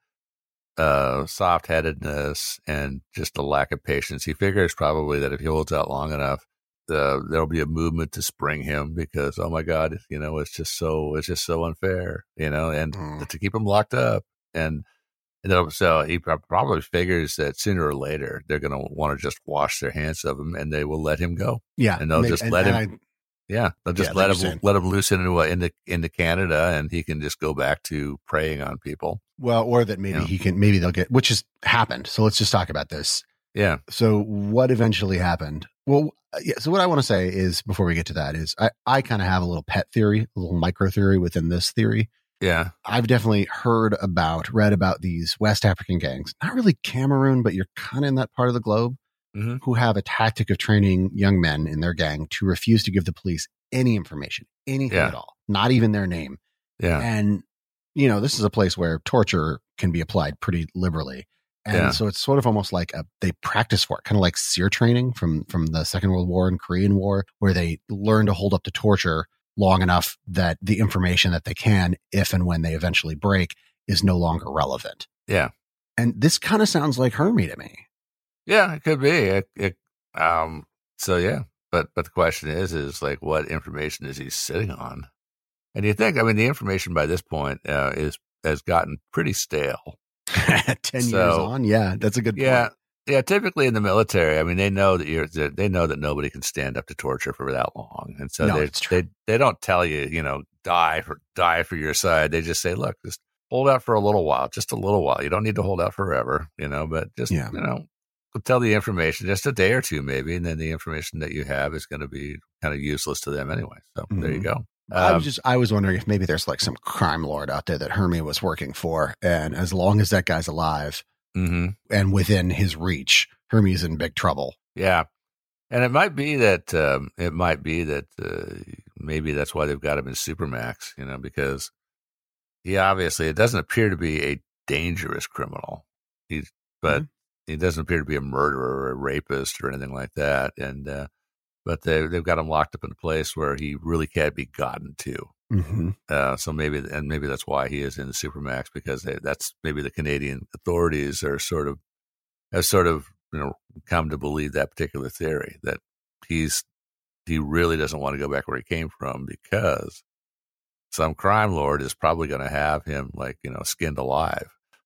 Uh, soft-headedness and just a lack of patience. He figures probably that if he holds out long enough, the, there'll be a movement to spring him because, oh my God, you know, it's just so it's just so unfair, you know, and mm. to keep him locked up. And, and so he probably figures that sooner or later they're going to want to just wash their hands of him and they will let him go. Yeah, and they'll make, just and, let and him. I, yeah, they'll just yeah, let him saying. let him loose into into into Canada, and he can just go back to preying on people. Well, or that maybe you know? he can, maybe they'll get, which has happened. So let's just talk about this. Yeah. So what eventually happened? Well, yeah. So what I want to say is, before we get to that, is I, I kind of have a little pet theory, a little micro theory within this theory. Yeah. I've definitely heard about, read about these West African gangs, not really Cameroon, but you're kind of in that part of the globe, mm-hmm. who have a tactic of training young men in their gang to refuse to give the police any information, anything yeah. at all, not even their name. Yeah. And you know, this is a place where torture can be applied pretty liberally. And yeah. so it's sort of almost like a, they practice for it, kind of like SEER training from, from the Second World War and Korean War, where they learn to hold up to torture long enough that the information that they can, if and when they eventually break, is no longer relevant. Yeah. And this kind of sounds like Hermie to me. Yeah, it could be. It, it, um, so, yeah. But but the question is, is like, what information is he sitting on? And you think, I mean, the information by this point uh, is has gotten pretty stale. Ten so, years on, yeah, that's a good yeah, point. Yeah, typically in the military, I mean, they know that you're they know that nobody can stand up to torture for that long, and so no, they they they don't tell you, you know, die for die for your side. They just say, look, just hold out for a little while, just a little while. You don't need to hold out forever, you know, but just yeah. you know, tell the information just a day or two maybe, and then the information that you have is going to be kind of useless to them anyway. So mm-hmm. there you go. I was just, I was wondering if maybe there's like some crime lord out there that Hermie was working for. And as long as that guy's alive mm-hmm. and within his reach, Hermie's in big trouble. Yeah. And it might be that, um, it might be that, uh, maybe that's why they've got him in Supermax, you know, because he obviously, it doesn't appear to be a dangerous criminal. He's, but mm-hmm. he doesn't appear to be a murderer or a rapist or anything like that. And, uh, But they, they've got him locked up in a place where he really can't be gotten to. Mm-hmm. Uh, so maybe, and maybe that's why he is in the Supermax, because they, that's maybe the Canadian authorities are sort of, have sort of, you know, come to believe that particular theory that he's, he really doesn't want to go back where he came from because some crime lord is probably going to have him like, you know, skinned alive.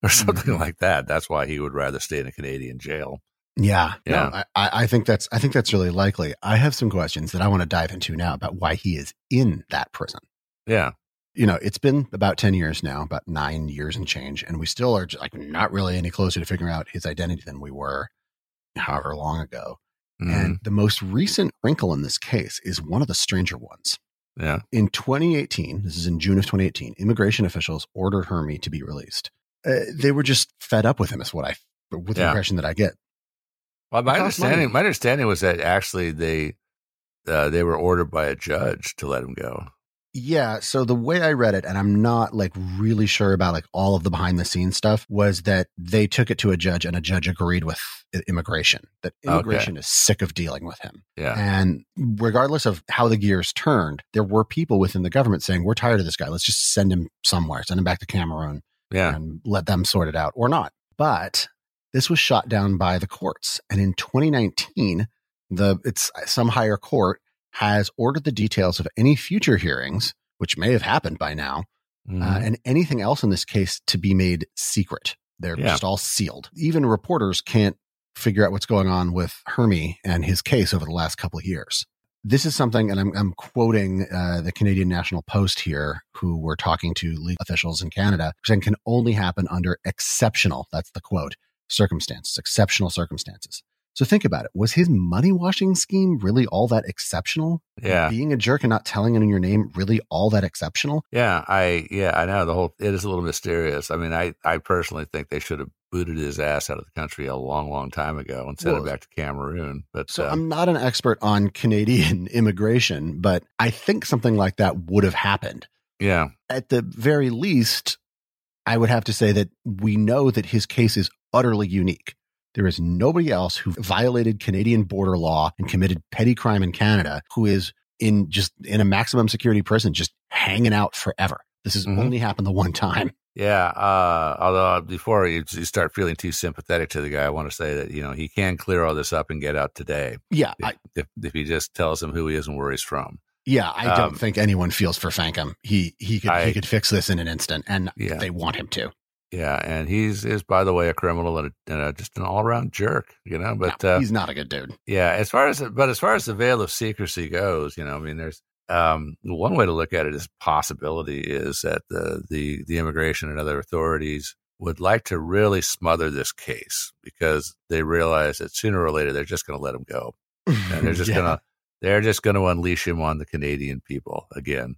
or something mm-hmm. like that. That's why he would rather stay in a Canadian jail. Yeah, yeah. No, I, I think that's I think that's really likely. I have some questions that I want to dive into now about why he is in that prison. Yeah, you know, it's been about ten years now, about nine years and change, and we still are just like not really any closer to figuring out his identity than we were however long ago. Mm-hmm. And the most recent wrinkle in this case is one of the stranger ones. Yeah. In twenty eighteen, this is in June of twenty eighteen, immigration officials ordered Hermie to be released. Uh, they were just fed up with him, is what I, with the yeah. impression that I get. Well, my understanding, my understanding was that actually they, uh, they were ordered by a judge to let him go. Yeah. So the way I read it, and I'm not like really sure about like all of the behind the scenes stuff, was that they took it to a judge and a judge agreed with immigration, that immigration okay. is sick of dealing with him. Yeah. And regardless of how the gears turned, there were people within the government saying, we're tired of this guy. Let's just send him somewhere, send him back to Cameroon yeah. and let them sort it out or not. But this was shot down by the courts. And in twenty nineteen, the it's some higher court has ordered the details of any future hearings, which may have happened by now, mm-hmm. uh, and anything else in this case to be made secret. They're yeah. just all sealed. Even reporters can't figure out what's going on with Hermie and his case over the last couple of years. This is something, and I'm, I'm quoting uh, the Canadian National Post here, who were talking to legal officials in Canada, saying can only happen under exceptional, that's the quote, circumstances, exceptional circumstances. So think about it. Was his money washing scheme really all that exceptional? Yeah. Being a jerk and not telling anyone your name really all that exceptional? Yeah, I yeah, I know the whole it is a little mysterious. I mean, I, I personally think they should have booted his ass out of the country a long, long time ago and sent well, him back to Cameroon. But so uh, I'm not an expert on Canadian immigration, but I think something like that would have happened. Yeah. At the very least, I would have to say that we know that his case is utterly unique. There is nobody else who violated Canadian border law and committed petty crime in Canada who is in just in a maximum security prison, just hanging out forever. This has mm-hmm. only happened the one time. Yeah. Uh, although before you, you start feeling too sympathetic to the guy, I want to say that, you know, he can clear all this up and get out today. Yeah. If, I, if, if he just tells him who he is and where he's from. Yeah. I um, don't think anyone feels for Fankham. He, he could, I, he could fix this in an instant, and yeah. they want him to. Yeah, and he's is by the way a criminal and, a, and a, just an all around jerk, you know. But no, uh, he's not a good dude. Yeah, as far as but as far as the veil of secrecy goes, you know, I mean, there's um, one way to look at it as possibility is that the the the immigration and other authorities would like to really smother this case because they realize that sooner or later they're just going to let him go, and they're just yeah. gonna they're just going to unleash him on the Canadian people again.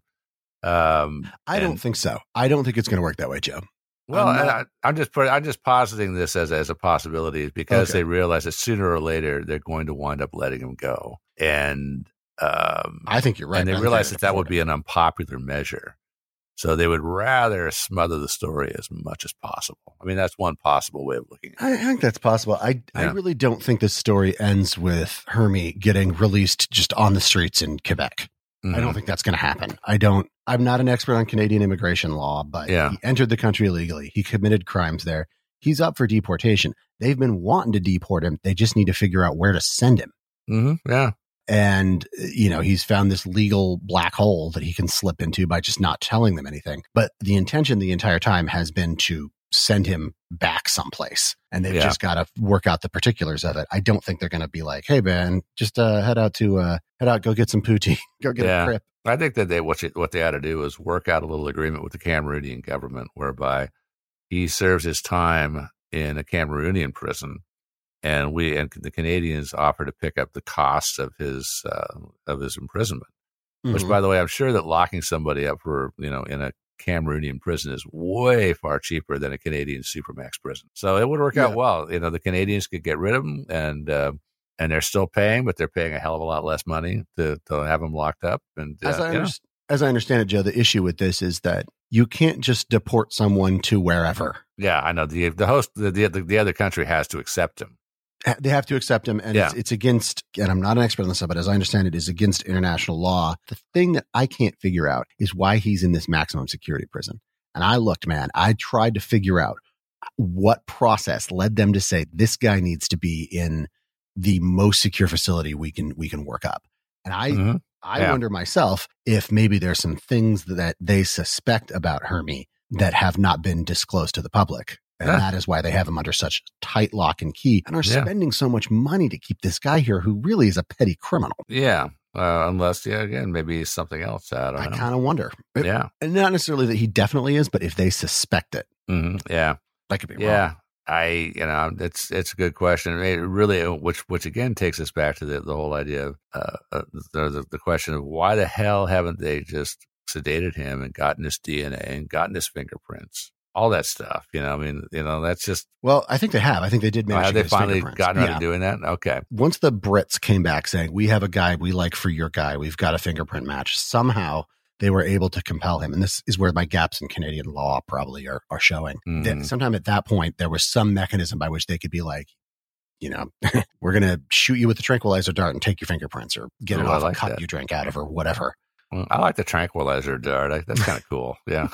Um, I don't think so. I don't think it's going to work that way, Joe. Well, I'm, I, I'm just put, I'm just positing this as as a possibility because okay. they realize that sooner or later they're going to wind up letting him go, and um, I think you're right. And they realize that that would be an unpopular measure, so they would rather smother the story as much as possible. I mean, that's one possible way of looking at it. I think that's possible. I yeah. I really don't think this story ends with Hermie getting released just on the streets in Quebec. Mm-hmm. I don't think that's going to happen. I don't. I'm not an expert on Canadian immigration law, but yeah. he entered the country illegally. He committed crimes there. He's up for deportation. They've been wanting to deport him. They just need to figure out where to send him. Mm-hmm. Yeah. And, you know, he's found this legal black hole that he can slip into by just not telling them anything. But the intention the entire time has been to send him back someplace. And they've yeah. just got to work out the particulars of it. I don't think they're going to be like, hey, man, just uh, head out to uh, head out, go get some poutine, go get yeah. a crip. I think that they what, you, what they ought to do is work out a little agreement with the Cameroonian government whereby he serves his time in a Cameroonian prison, and we and the Canadians offer to pick up the costs of his uh, of his imprisonment. Mm-hmm. Which, by the way, I'm sure that locking somebody up for you know in a Cameroonian prison is way far cheaper than a Canadian supermax prison. So it would work yeah. out well. You know, the Canadians could get rid of him, and uh, and they're still paying, but they're paying a hell of a lot less money to, to have him locked up. And uh, as, I under- as I understand it, Joe, the issue with this is that you can't just deport someone to wherever. Yeah, I know. The the host, the the, the other country has to accept him. They have to accept him, and yeah. it's, it's against, and I'm not an expert on this stuff, but as I understand it, is against international law. The thing that I can't figure out is why he's in this maximum security prison. And I looked, man, I tried to figure out what process led them to say this guy needs to be in the most secure facility we can we can work up. And I mm-hmm. I yeah. wonder myself if maybe there's some things that they suspect about Hermie that have not been disclosed to the public. And yeah. that is why they have him under such tight lock and key and are yeah. spending so much money to keep this guy here who really is a petty criminal. Yeah. Uh, unless, yeah, again, maybe something else. I don't I know. kind of wonder. Yeah. And not necessarily that he definitely is, but if they suspect it. Mm-hmm. Yeah. That could be yeah. wrong. I, you know, it's it's a good question. I mean, it really, which which again takes us back to the, the whole idea of uh, uh, the, the question of why the hell haven't they just sedated him and gotten his D N A and gotten his fingerprints, all that stuff. You know, I mean, you know, that's just. Well, I think they have. I think they did manage. Oh, have to get they his finally fingerprints. gotten around yeah. to doing that? Okay. Once the Brits came back saying we have a guy we like for your guy, we've got a fingerprint match. Somehow they were able to compel him. And this is where my gaps in Canadian law probably are, are showing. Mm-hmm. That sometime at that point, there was some mechanism by which they could be like, you know, we're going to shoot you with the tranquilizer dart and take your fingerprints or get oh, it off like a cup that. you drank out of or whatever. Well, I like the tranquilizer dart. I, that's kind of cool. Yeah.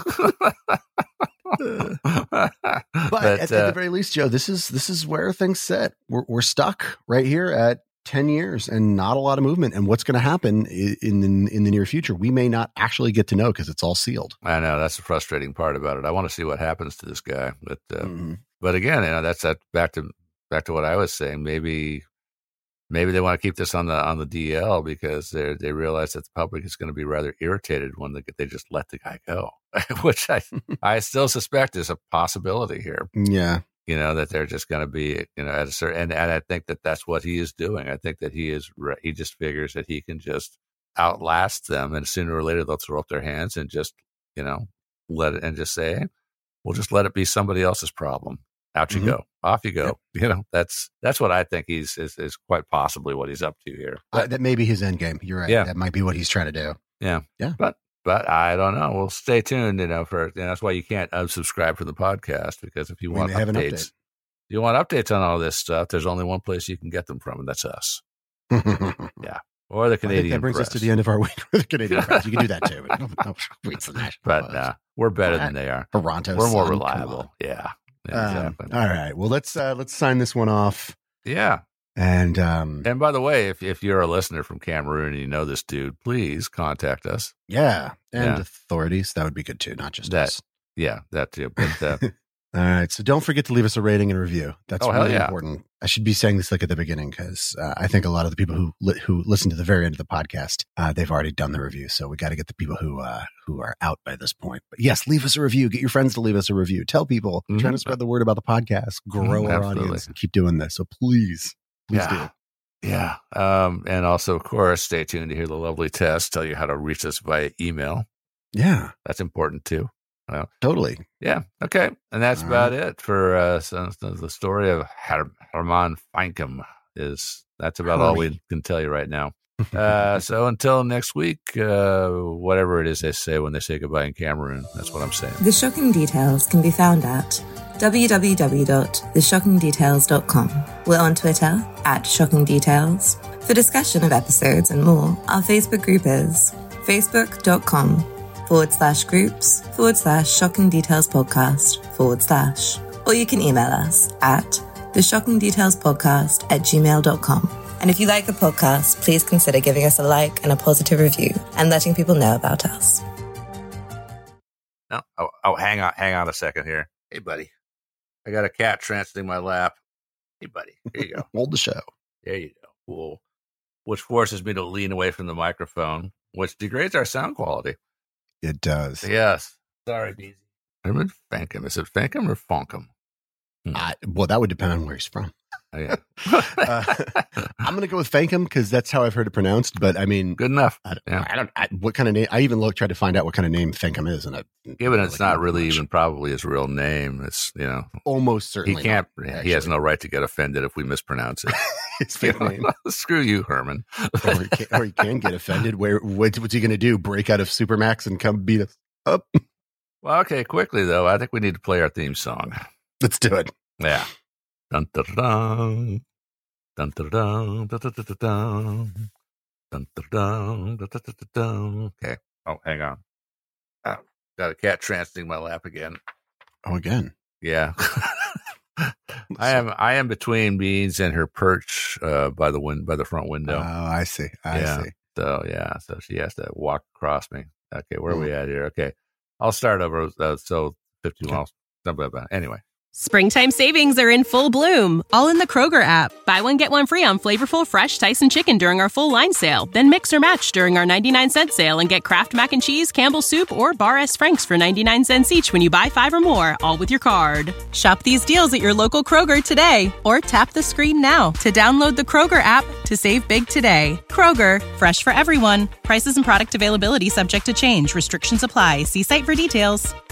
but, but at, at uh, the very least, Joe, this is this is where things sit. We're, we're stuck right here at ten years and not a lot of movement. And what's going to happen in, in in the near future, we may not actually get to know because it's all sealed. I know that's the frustrating part about it. I want to see what happens to this guy, but uh, Mm-hmm. but again, you know, that's that back to back to what I was saying. Maybe maybe they want to keep this on the on the D L because they they realize that the public is going to be rather irritated when they they just let the guy go, which I I still suspect is a possibility here. Yeah. You know, that they're just going to be, you know, at a certain, and, and I think that that's what he is doing. I think that he is, he just figures that he can just outlast them, and sooner or later they'll throw up their hands and just, you know, let it, and just say, hey, we'll just let it be somebody else's problem. Out you Mm-hmm. go. Off you go. Yep. You know, that's, that's what I think he's, is, is quite possibly what he's up to here. Uh, that may be his end game. You're right. Yeah. That might be what he's trying to do. Yeah. Yeah. But, But I don't know. Well, stay tuned, you know, for, you know, that's why you can't unsubscribe from the podcast, because if you We want may have an updates, update. you want updates on all this stuff, there's only one place you can get them from, and that's us. Yeah. Or the I think Canadian that brings press. us to the end of our week for the Canadian press. You can do that too. But no, no, reads the national But Post. uh, we're better All than they are. Toronto We're more Sun, come reliable. on. Yeah. Yeah, Um, exactly. all right. Well, let's uh, let's sign this one off. Yeah. And um, And by the way, if if you're a listener from Cameroon and you know this dude, please contact us. yeah, and Yeah. authorities, that would be good too, not just That- us. Yeah, that too. But uh, All right. So don't forget to leave us a rating and a review. That's Oh, hell really yeah. important. I should be saying this like at the beginning because uh, I think a lot of the people who li- who listen to the very end of the podcast, uh, they've already done the review. So we got to get the people who uh, who are out by this point. But yes, leave us a review. Get your friends to leave us a review. Tell people. Mhm. Trying to spread the word about the podcast. Grow Mhm, our absolutely. audience. And keep doing this. So please, please yeah. Yeah. Um, and also, of course, stay tuned to hear the lovely Tess tell you how to reach us via email. do. Yeah, That's important too. totally. Yeah. Okay. And that's All about it for uh, so, so the story of Her- Herman Feinkem. Is that's about all Hermy. we can tell you right now. Uh, so until next week, uh, whatever it is they say when they say goodbye in Cameroon, that's what I'm saying. The Shocking Details can be found at w w w dot the shocking details dot com. We're on Twitter at Shocking Details. For discussion of episodes and more, our Facebook group is facebook.com forward slash groups forward slash Shocking Details Podcast forward slash. Or you can email us at the shocking details podcast at gmail dot com. And if you like the podcast, please consider giving us a like and a positive review and letting people know about us. No. Oh, oh, hang on, hang on a second here. Hey, buddy, I got a cat transiting my lap. Hey, buddy, here you go. Hold the show. There you go. Cool. Which forces me to lean away from the microphone, which degrades our sound quality. It does. Yes. Sorry, Beezy. Herman Fankum. Is it Fankum or Fonkum? Hmm. I, well, that would depend on where he's from. Oh, yeah. uh, I'm going to go with Fankum because that's how I've heard it pronounced. But I mean, Good enough. I, don't- Yeah. I don't. I, what kind of name? I even looked, tried to find out what kind of name Fankum is, and I Given it's really not not really much. even probably his real name, it's, you know, almost he certainly can't, not, he has actually. no right to get offended if we mispronounce it. his fake name. Screw you, Herman. or, he can, or he can get offended. Where what, what's he going to do? Break out of Supermax and come beat us up? Well, okay, quickly, though, I think we need to play our theme song. Let's do it. Yeah. Dun dun dun. Dun dun dun. Dun dun dun dun. Dun dun dun. Dun dun dun dun. Okay. Oh, hang on. Oh, got a cat transiting my lap again. Oh, again. Yeah. I am I am between Beans and her perch uh, by the win- by the front window. Oh, I see. I Yeah. see. So yeah, so she has to walk across me. Okay, where are Hmm. we at here? Okay, I'll start over. Uh, so fifty Okay. miles. Anyway, Springtime savings are in full bloom, all in the Kroger app. Buy one, get one free on flavorful fresh Tyson chicken during our full line sale. Then mix or match during our ninety-nine cent sale and get Kraft Mac and Cheese, Campbell's Soup, or Bar S. Frank's for ninety-nine cents each when you buy five or more, all with your card. Shop these deals at your local Kroger today, or tap the screen now to download the Kroger app to save big today. Kroger, fresh for everyone. Prices and product availability subject to change. Restrictions apply. See site for details.